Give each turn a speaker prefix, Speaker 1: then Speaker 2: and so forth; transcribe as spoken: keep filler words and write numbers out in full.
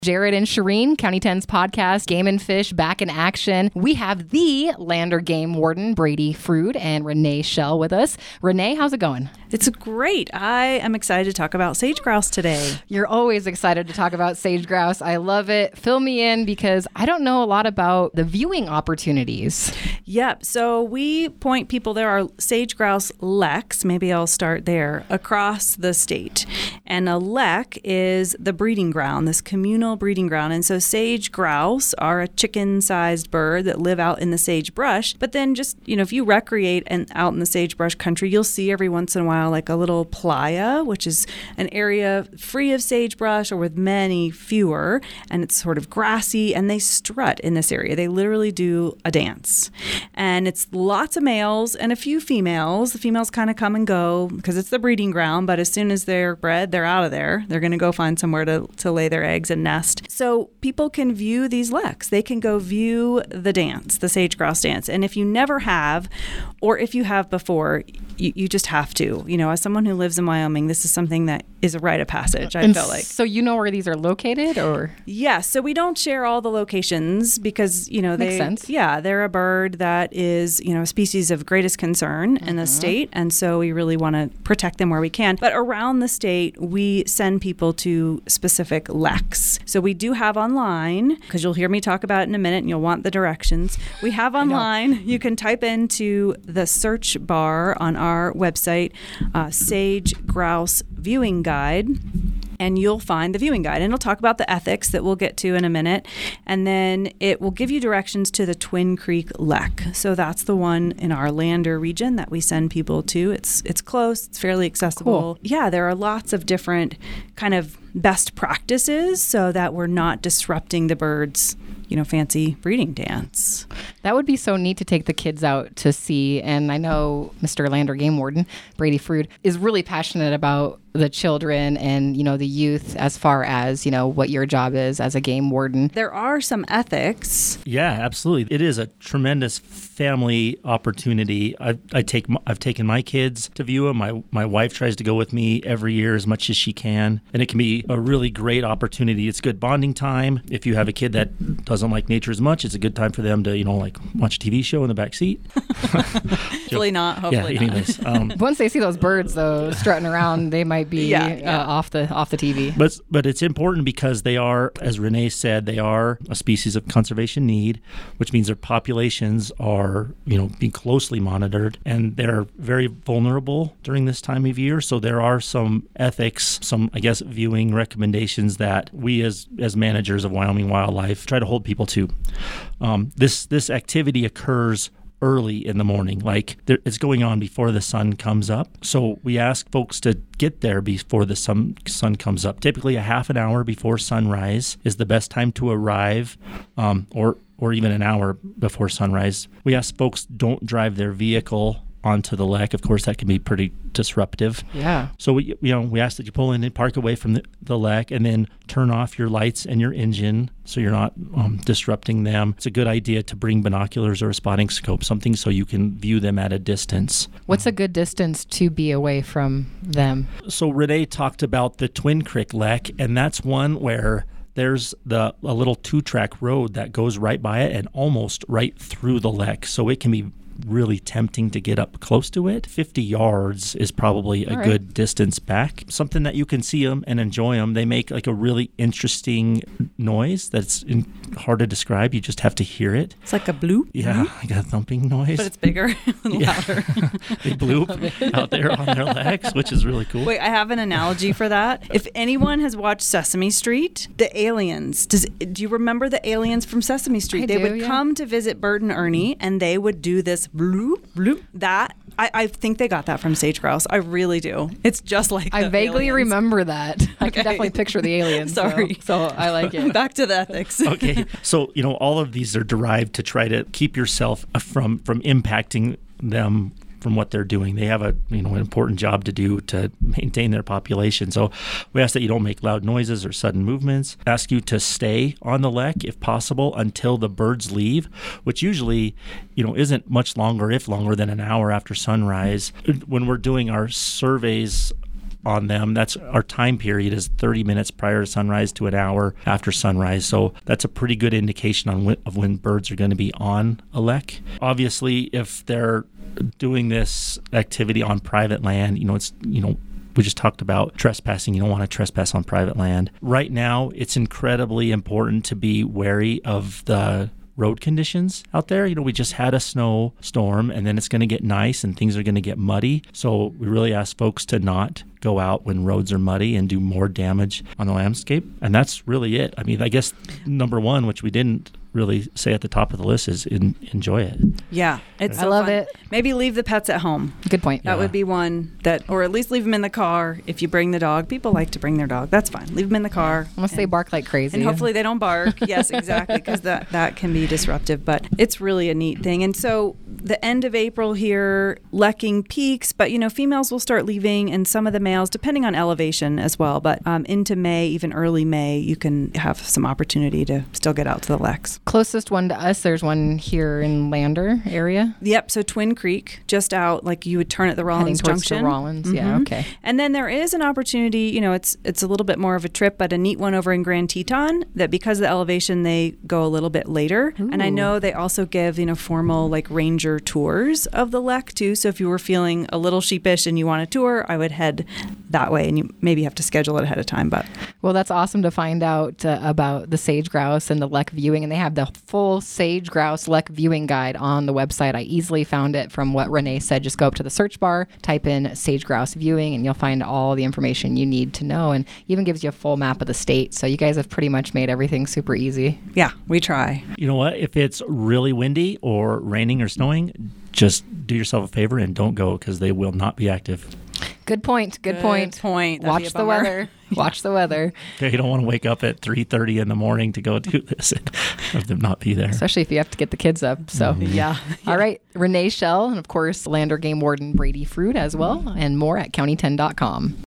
Speaker 1: Jared and Shireen, County ten's podcast, Game and Fish, back in action. We have the Lander Game Warden, Brady Frood, and Renee Shell with us. Renee, how's it going?
Speaker 2: It's great. I am excited to talk about sage grouse today.
Speaker 1: You're always excited to talk about sage grouse. I love it. Fill me in because I don't know a lot about the viewing opportunities.
Speaker 2: Yep. So we point people, there are sage grouse leks, maybe I'll start there, across the state. And a lek is the breeding ground, this communal breeding ground. And so sage grouse are a chicken-sized bird that live out in the sagebrush. But then just, you know, if you recreate and out in the sagebrush country, you'll see every once in a while like a little playa, which is an area free of sagebrush or with many fewer. And it's sort of grassy, and they strut in this area. They literally do a dance. And it's lots of males and a few females. The females kind of come and go because it's the breeding ground. But as soon as they're bred, they're out of there. They're going to go find somewhere to, to lay their eggs and nest. So people can view these leks. They can go view the dance, the sage grouse dance. And if you never have, or if you have before, you, you just have to. You know, as someone who lives in Wyoming, this is something that is a rite of passage, I
Speaker 1: and
Speaker 2: feel like.
Speaker 1: So you know where these are located, or?
Speaker 2: Yeah, so we don't share all the locations because, you know, they,
Speaker 1: Makes sense.
Speaker 2: Yeah, they're a bird that is, you know, a species of greatest concern mm-hmm. in the state. And so we really want to protect them where we can. But around the state, we send people to specific leks. So we do have online, because you'll hear me talk about it in a minute and you'll want the directions. We have online. You can type into the search bar on our website, uh, Sage Grouse Viewing Guide, and you'll find the viewing guide. And it'll talk about the ethics that we'll get to in a minute. And then it will give you directions to the Twin Creek Lek. So that's the one in our Lander region that we send people to. It's it's close. It's fairly accessible.
Speaker 1: Cool.
Speaker 2: Yeah, there are lots of different kind of best practices so that we're not disrupting the birds' you know, fancy breeding dance.
Speaker 1: That would be so neat to take the kids out to see. And I know Mister Lander Game Warden, Brady Frood, is really passionate about the children and, you know, the youth as far as, you know, what your job is as a game warden.
Speaker 2: There are some ethics.
Speaker 3: Yeah, absolutely. It is a tremendous family opportunity. I, I take, I've taken my kids to view them. My, my wife tries to go with me every year as much as she can. And it can be a really great opportunity. It's good bonding time. If you have a kid that doesn't like nature as much, it's a good time for them to, you know, like watch a T V show in the back seat.
Speaker 2: Hopefully not. Hopefully
Speaker 3: yeah, anyways,
Speaker 2: not.
Speaker 1: Um, Once they see those birds, though, strutting around, they might be
Speaker 2: yeah, yeah.
Speaker 1: Uh, off the off the T V.
Speaker 3: But but it's important because they are, as Renee said, they are a species of conservation need, which means their populations are, you know, being closely monitored, and they're very vulnerable during this time of year. So there are some ethics, some, I guess, viewing recommendations that we as as managers of Wyoming Wildlife try to hold people to. Um, this this activity occurs early in the morning, like there, it's going on before the sun comes up. So we ask folks to get there before the sun, sun comes up. Typically a half an hour before sunrise is the best time to arrive, um, or or even an hour before sunrise. We ask folks don't drive their vehicle onto the lek. Of course, that can be pretty disruptive.
Speaker 1: Yeah.
Speaker 3: So we, you know, we ask that you pull in and park away from the, the lek, and then turn off your lights and your engine so you're not um, disrupting them. It's a good idea to bring binoculars or a spotting scope, something so you can view them at a distance.
Speaker 1: What's a good distance to be away from them?
Speaker 3: So Renee talked about the Twin Creek Lek, and that's one where there's the a little two-track road that goes right by it and almost right through the lek. So it can be really tempting to get up close to it. fifty yards is probably a
Speaker 1: All right.
Speaker 3: good distance back. Something that you can see them and enjoy them. They make like a really interesting noise that's in, hard to describe. You just have to hear it.
Speaker 2: It's like a bloop.
Speaker 3: Yeah, like a thumping noise.
Speaker 2: But it's bigger and
Speaker 3: Yeah.
Speaker 2: louder.
Speaker 3: They bloop out there on their legs, which is really cool.
Speaker 2: Wait, I have an analogy for that. If anyone has watched Sesame Street, the aliens, does do you remember the aliens from Sesame Street?
Speaker 1: I
Speaker 2: they
Speaker 1: do,
Speaker 2: would
Speaker 1: yeah.
Speaker 2: come to visit Bert and Ernie, and they would do this bloop, bloop. That, I, I think they got that from sage grouse. I really do. It's just like
Speaker 1: I
Speaker 2: the
Speaker 1: vaguely
Speaker 2: aliens.
Speaker 1: remember that. I can
Speaker 2: Okay.
Speaker 1: definitely picture the aliens. so-
Speaker 2: Sorry.
Speaker 1: So, I like it.
Speaker 2: Back to the ethics.
Speaker 3: Okay, so you know all of these are derived to try to keep yourself from from impacting them from what they're doing. They have a you know an important job to do to maintain their population. So we ask that you don't make loud noises or sudden movements. Ask you to stay on the lek if possible until the birds leave, which usually you know isn't much longer, if longer than an hour after sunrise. When we're doing our surveys on them. That's our time period is thirty minutes prior to sunrise to an hour after sunrise. So that's a pretty good indication on when, of when birds are going to be on a lek. Obviously, if they're doing this activity on private land, you know, it's, you know, we just talked about trespassing. You don't want to trespass on private land. Right now, it's incredibly important to be wary of the road conditions out there. You know, we just had a snow storm, and then it's going to get nice and things are going to get muddy. So we really ask folks to not go out when roads are muddy and do more damage on the landscape. And that's really it. I mean, I guess number one, which we didn't really say at the top of the list, is in, enjoy it.
Speaker 2: Yeah, it's
Speaker 1: I
Speaker 2: so
Speaker 1: love
Speaker 2: fun.
Speaker 1: it.
Speaker 2: Maybe leave the pets at home.
Speaker 1: Good point.
Speaker 2: That
Speaker 3: Yeah.
Speaker 2: would be one that, or at least leave them in the car. If you bring the dog, people like to bring their dog. That's fine. Leave them in the car.
Speaker 1: Unless they
Speaker 2: and-
Speaker 1: bark like crazy.
Speaker 2: And hopefully they don't bark. Yes, exactly, because that, that can be disruptive. But it's really a neat thing. And so the end of April here, lekking peaks, but, you know, females will start leaving, and some of the males, depending on elevation as well. But um, into May, even early May, you can have some opportunity to still get out to the leks.
Speaker 1: Closest one to us, there's one here in Lander area.
Speaker 2: Yep, so Twin Creek, just out, like you would turn at the
Speaker 1: Heading
Speaker 2: Rollins
Speaker 1: towards
Speaker 2: Junction.
Speaker 1: to Rollins. Yeah,
Speaker 2: Mhm.
Speaker 1: okay.
Speaker 2: And then there is an opportunity, you know, it's it's a little bit more of a trip, but a neat one over in Grand Teton that because of the elevation, they go a little bit later. And I
Speaker 1: Ooh.
Speaker 2: know they also give, you know, formal like ranger tours of the lek too. So if you were feeling a little sheepish and you want a tour, I would head that way, and you maybe have to schedule it ahead of time. But
Speaker 1: Well, that's awesome to find out uh, about the sage grouse and the lek viewing. And they have the full sage grouse lek viewing guide on the website. I easily found it from what Renee said. Just go up to the search bar, type in sage grouse viewing, and you'll find all the information you need to know, and even gives you a full map of the state. So you guys have pretty much made everything super easy.
Speaker 2: yeah, we try.
Speaker 3: You know what? If it's really windy or raining or snowing, just do yourself a favor and don't go, because they will not be active.
Speaker 1: Good point. Good,
Speaker 2: Good
Speaker 1: point.
Speaker 2: point. That'd be a
Speaker 1: Watch the
Speaker 2: bummer.
Speaker 1: weather. Watch the weather.
Speaker 3: Okay, you don't want to wake up at three thirty in the morning to go do this and have them not be there.
Speaker 1: Especially if you have to get the kids up. So,
Speaker 2: Yeah.
Speaker 1: all right. Renee Shell, and of course, Lander Game Warden Brady Fruit as well, and more at county ten dot com.